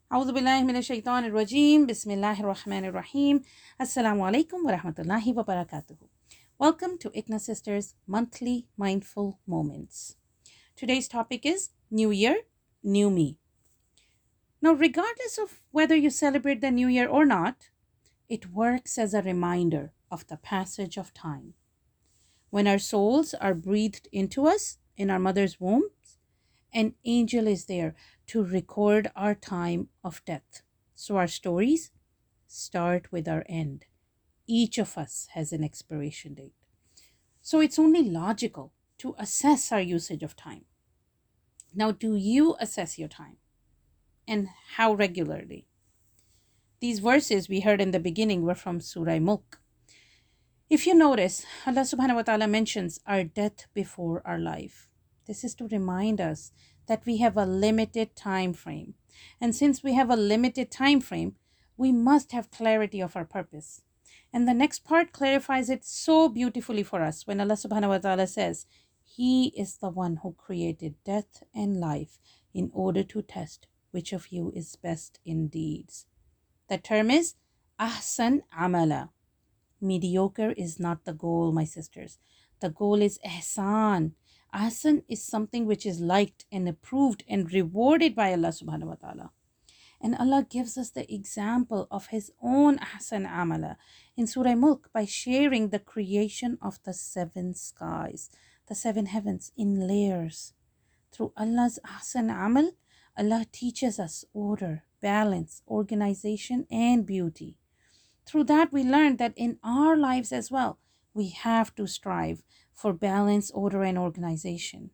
أعوذ بالله من الشيطان الرجيم بسم الله الرحمن الرحيم Assalamu alaikum wa rahmatullahi wa barakatuh. Welcome to ICNA Sisters Monthly Mindful Moments. Today's topic is New Year, New Me. Now, regardless of whether you celebrate the New Year or not, it works as a reminder of the passage of time. When our souls are breathed into us in our mother's womb, an angel is there to record our time of death. So our stories start with our end. Each of us has an expiration date. So it's only logical to assess our usage of time. Now, do you assess your time? And how regularly? These verses we heard in the beginning were from Surah Mulk. If you notice, Allah subhanahu wa ta'ala mentions our death before our life. This is to remind us that we have a limited time frame. And since we have a limited time frame, we must have clarity of our purpose. And the next part clarifies it so beautifully for us when Allah subhanahu wa ta'ala says, He is the one who created death and life in order to test which of you is best in deeds. The term is ahsan amala. Mediocre is not the goal, my sisters. The goal is ihsan. Ahsan is something which is liked and approved and rewarded by Allah subhanahu wa ta'ala. And Allah gives us the example of His own ahsan amala in Surah Mulk by sharing the creation of the seven skies, the seven heavens in layers. Through Allah's ahsan amal, Allah teaches us order, balance, organization, and beauty. Through that, we learned that in our lives as well, we have to strive for balance, order, and organization.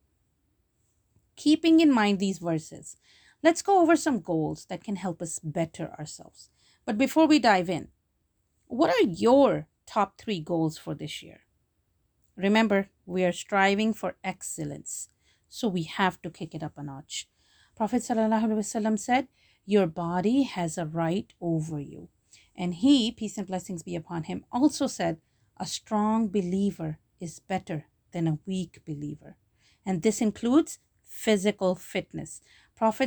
Keeping in mind these verses, let's go over some goals that can help us better ourselves. But before we dive in, what are your top 3 goals for this year? Remember, we are striving for excellence, so we have to kick it up a notch. Prophet ﷺ said, Your body has a right over you. And he, peace and blessings be upon him, also said, A strong believer is better than a weak believer. And this includes physical fitness. Prophet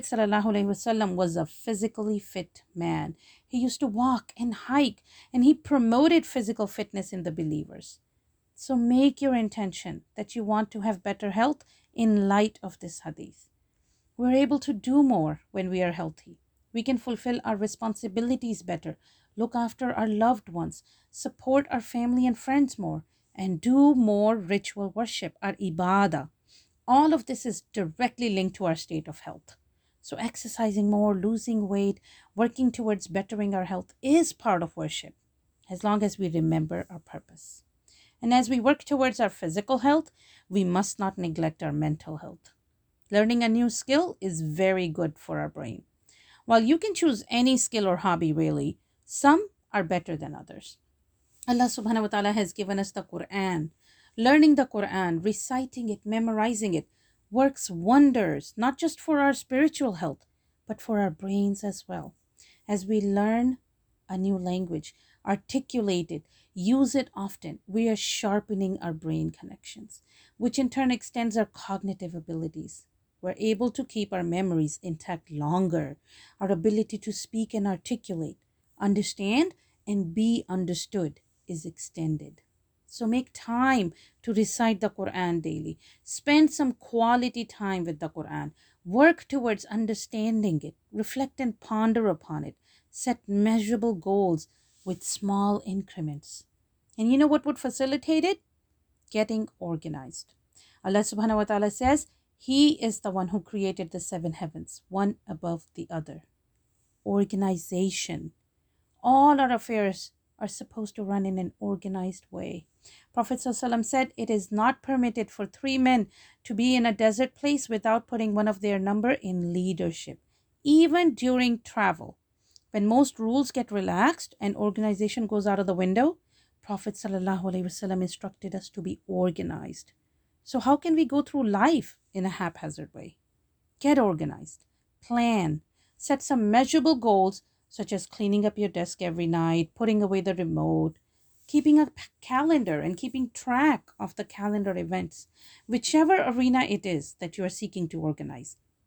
ﷺ was a physically fit man. He used to walk and hike, and he promoted physical fitness in the believers. So make your intention that you want to have better health in light of this hadith. We're able to do more when we are healthy. We can fulfill our responsibilities better, look after our loved ones, support our family and friends more, and do more ritual worship, our ibadah. All of this is directly linked to our state of health. So exercising more, losing weight, working towards bettering our health is part of worship, as long as we remember our purpose. And as we work towards our physical health, we must not neglect our mental health. Learning a new skill is very good for our brain. While you can choose any skill or hobby really, some are better than others. Allah subhanahu wa ta'ala has given us the Quran. Learning the Quran, reciting it, memorizing it, works wonders, not just for our spiritual health, but for our brains as well. As we learn a new language, articulate it, use it often, we are sharpening our brain connections, which in turn extends our cognitive abilities. We're able to keep our memories intact longer. Our ability to speak and articulate, understand, and be understood is extended. So make time to recite the Quran daily. Spend some quality time with the Quran. Work towards understanding it. Reflect and ponder upon it. Set measurable goals with small increments. And you know what would facilitate it? Getting organized. Allah subhanahu wa ta'ala says, He is the one who created the 7 heavens, one above the other. Organization. All our affairs are supposed to run in an organized way. Prophet ﷺ said, It is not permitted for 3 men to be in a desert place without putting one of their number in leadership, even during travel. When most rules get relaxed and organization goes out of the window, Prophet ﷺ instructed us to be organized. So how can we go through life in a haphazard way? Get organized, plan, set some measurable goals such as cleaning up your desk every night, putting away the remote, keeping a calendar and keeping track of the calendar events, whichever arena it is that you are seeking to organize.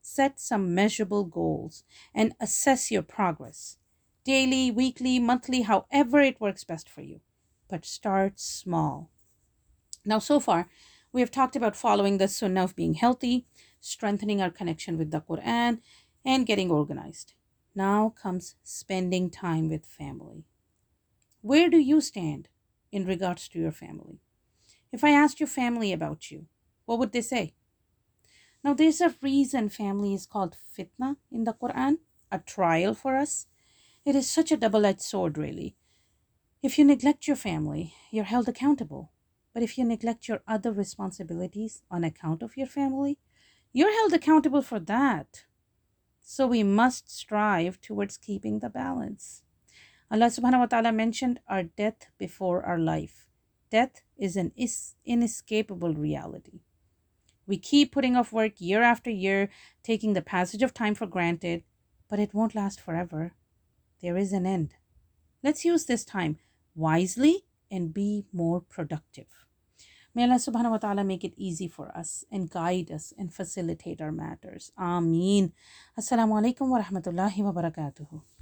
Set some measurable goals and assess your progress. Daily, weekly, monthly, however it works best for you. But start small. Now, so far, we have talked about following the sunnah of being healthy, strengthening our connection with the Quran, and getting organized. Now comes spending time with family. Where do you stand in regards to your family? If I asked your family about you, what would they say? Now, there's a reason family is called fitna in the Quran, a trial for us. It is such a double edged sword, really. If you neglect your family, you're held accountable. But if you neglect your other responsibilities on account of your family, you're held accountable for that. So we must strive towards keeping the balance. Allah subhanahu wa ta'ala mentioned our death before our life. Death is an inescapable reality. We keep putting off work year after year, taking the passage of time for granted, but it won't last forever. There is an end. Let's use this time wisely and be more productive. May Allah subhanahu wa ta'ala make it easy for us and guide us and facilitate our matters. Ameen. Assalamu alaikum wa rahmatullahi wa barakatuhu.